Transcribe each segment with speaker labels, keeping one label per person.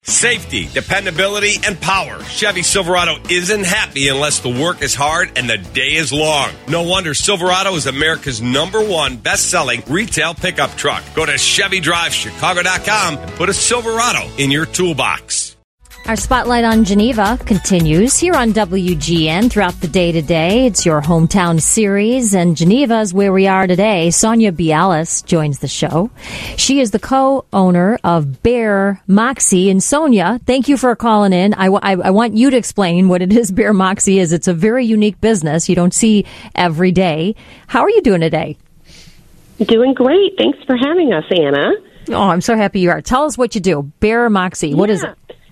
Speaker 1: Safety, dependability, and power. Chevy Silverado isn't happy unless the work is hard and the day is long. No wonder Silverado is America's #1 best-selling retail pickup truck. Go to ChevyDriveChicago.com and put a Silverado in your toolbox.
Speaker 2: Our spotlight on Geneva continues here on WGN throughout the day today. It's your hometown series, and Geneva is where we are today. Sonia Bialis joins the show. She is the co-owner of Bare Moxie. And Sonia, thank you for calling in. I want you to explain what it is Bare Moxie is. It's a very unique business you don't see every day. How are you doing today?
Speaker 3: Doing great. Thanks for having us, Anna.
Speaker 2: Oh, I'm so happy you are. Tell us what you do. Bare Moxie. What is it?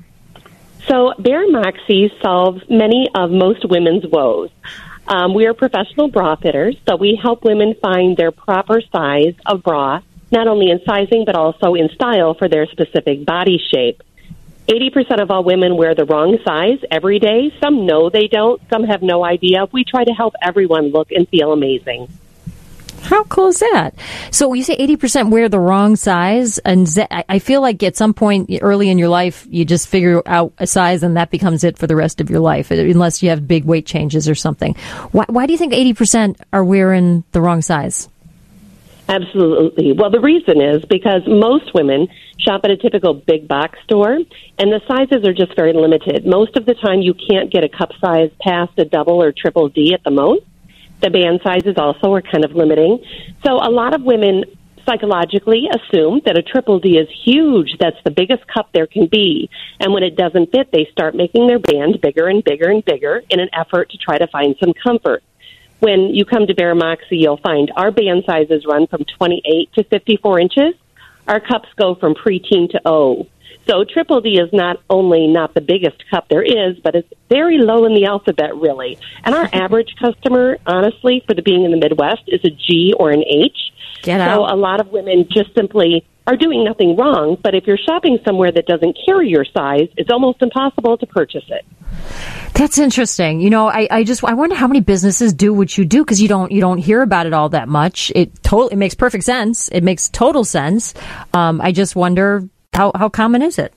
Speaker 3: So Bare Moxie solves many of most women's woes. We are professional bra fitters, so we help women find their proper size of bra, not only in sizing but also in style for their specific body shape. 80% of all women wear the wrong size every day. Some know they don't. Some have no idea. We try to help everyone look and feel amazing.
Speaker 2: How cool is that? So you say 80% wear the wrong size, and I feel like at some point early in your life, you just figure out a size and that becomes it for the rest of your life, unless you have big weight changes or something. Why do you think 80% are wearing the wrong size?
Speaker 3: Absolutely. Well, the reason is because most women shop at a typical big box store, and the sizes are just very limited. Most of the time, you can't get a cup size past a double or triple D at the most. The band sizes also are kind of limiting. So a lot of women psychologically assume that a triple D is huge. That's the biggest cup there can be. And when it doesn't fit, they start making their band bigger and bigger and bigger in an effort to try to find some comfort. When you come to Bare Moxie, you'll find our band sizes run from 28 to 54 inches. Our cups go from preteen to O. So triple D is not only not the biggest cup there is, but it's very low in the alphabet, really. And our average customer, honestly, for the being in the Midwest, is a G or an H.
Speaker 2: Get
Speaker 3: so
Speaker 2: out.
Speaker 3: A lot of women just simply are doing nothing wrong, but if you're shopping somewhere that doesn't carry your size, it's almost impossible to purchase it.
Speaker 2: That's interesting. You know, I wonder how many businesses do what you do, because you don't hear about it all that much. It makes perfect sense. It makes total sense. I just wonder, how common is it?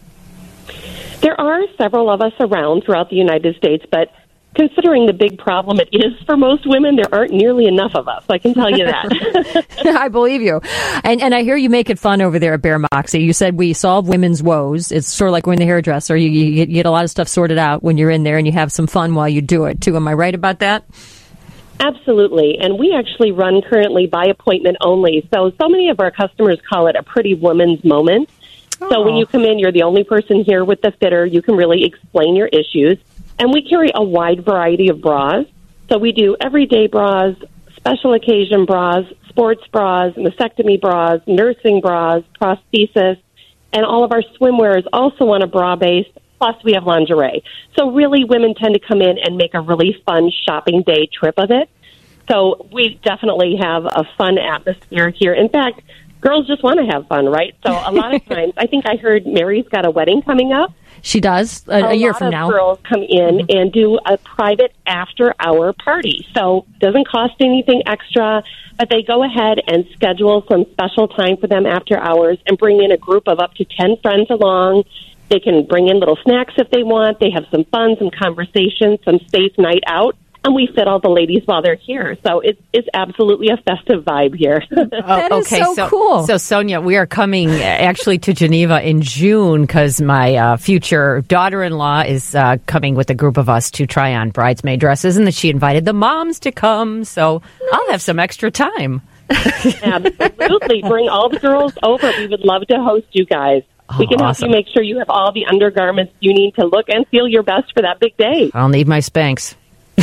Speaker 3: There are several of us around throughout the United States, but considering the big problem it is for most women, there aren't nearly enough of us. I can tell you that.
Speaker 2: I believe you. And I hear you make it fun over there at Bare Moxie. You said we solve women's woes. It's sort of like when the hairdresser. You get a lot of stuff sorted out when you're in there, and you have some fun while you do it, too. Am I right about that?
Speaker 3: Absolutely. And we actually run currently by appointment only. So many of our customers call it a pretty woman's moment. So when you come in, you're the only person here with the fitter. You can really explain your issues. And we carry a wide variety of bras. So we do everyday bras, special occasion bras, sports bras, mastectomy bras, nursing bras, prosthesis, and all of our swimwear is also on a bra base. Plus, we have lingerie. So really, women tend to come in and make a really fun shopping day trip of it. So we definitely have a fun atmosphere here. In fact, girls just want to have fun, right? So a lot of times, I think I heard Mary's got a wedding coming up.
Speaker 2: She does, a year from now.
Speaker 3: A lot of girls come in and do a private after-hour party. So it doesn't cost anything extra, but they go ahead and schedule some special time for them after hours and bring in a group of up to 10 friends along. They can bring in little snacks if they want. They have some fun, some conversation, some safe night out. And we fit all the ladies while they're here. So it's absolutely a festive vibe here.
Speaker 2: That is so cool.
Speaker 4: So, Sonia, we are coming actually to Geneva in June because my future daughter-in-law is coming with a group of us to try on bridesmaid dresses, and she invited the moms to come. So I'll have some extra time.
Speaker 3: Absolutely. Bring all the girls over. We would love to host you guys. We can help you make sure you have all the undergarments you need to look and feel your best for that big day.
Speaker 4: I'll need my Spanx.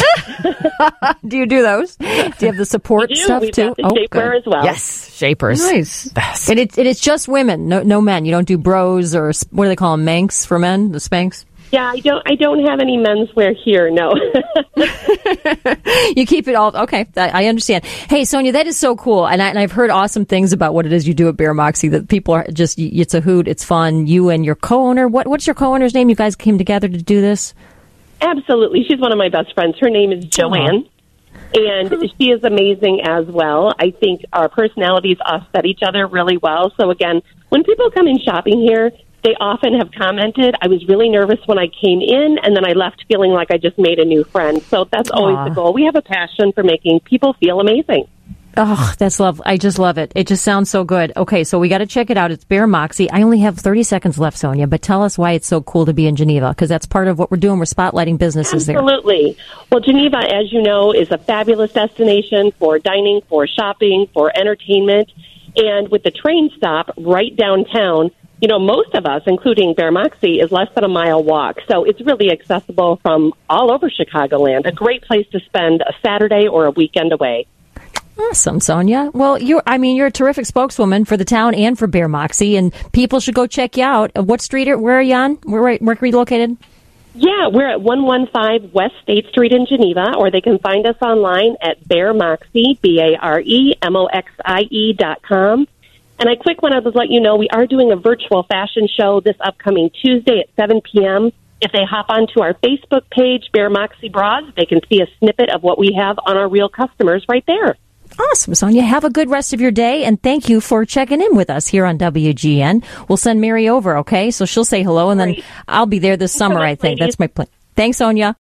Speaker 2: Do you do those? Do you have the support stuff
Speaker 3: We've
Speaker 2: too?
Speaker 3: Got the shapewear as well.
Speaker 4: Yes, shapers.
Speaker 2: Nice.
Speaker 4: Best.
Speaker 2: And it's just women, no men. You don't do bros or what do they call them? Manx for men? The Spanx?
Speaker 3: Yeah, I don't have any menswear here. No.
Speaker 2: You keep it all. Okay, I understand. Hey, Sonia, that is so cool, and I've heard awesome things about what it is you do at Bare Moxie. That people are just, it's a hoot, it's fun. You and your co-owner. What's your co-owner's name? You guys came together to do this.
Speaker 3: Absolutely. She's one of my best friends. Her name is Joanne, and she is amazing as well. I think our personalities offset each other really well. So, again, when people come in shopping here, They often have commented, I was really nervous when I came in, and then I left feeling like I just made a new friend. So that's always the goal. We have a passion for making people feel amazing.
Speaker 2: Oh, that's love. I just love it. It just sounds so good. Okay, so we got to check it out. It's Bare Moxie. I only have 30 seconds left, Sonia, but tell us why it's so cool to be in Geneva, because that's part of what we're doing. We're spotlighting businesses there.
Speaker 3: Absolutely. Well, Geneva, as you know, is a fabulous destination for dining, for shopping, for entertainment. And with the train stop right downtown, you know, most of us, including Bare Moxie, is less than a mile walk. So it's really accessible from all over Chicagoland. A great place to spend a Saturday or a weekend away.
Speaker 2: Awesome, Sonia. Well, you're a terrific spokeswoman for the town and for Bare Moxie, and people should go check you out. What street, where are you on? Where are you located?
Speaker 3: Yeah, we're at 115 West State Street in Geneva, or they can find us online at BareMoxie, BareMoxie.com. And I quick wanted to let you know we are doing a virtual fashion show this upcoming Tuesday at 7 p.m. If they hop onto our Facebook page, Bare Moxie Bras, they can see a snippet of what we have on our real customers right there.
Speaker 2: Awesome, Sonia. Have a good rest of your day, and thank you for checking in with us here on WGN. We'll send Mary over, okay? So she'll say hello, and then I'll be there this summer, I think. That's my plan. Thanks, Sonia.